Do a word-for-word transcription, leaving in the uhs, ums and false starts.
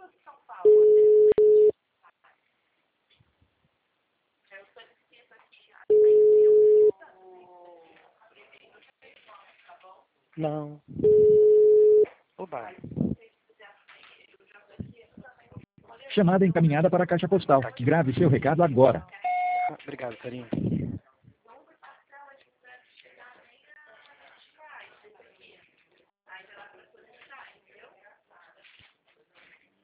Não. Oba. Chamada encaminhada para a caixa postal. Grave seu recado agora. Ah, obrigado, carinho.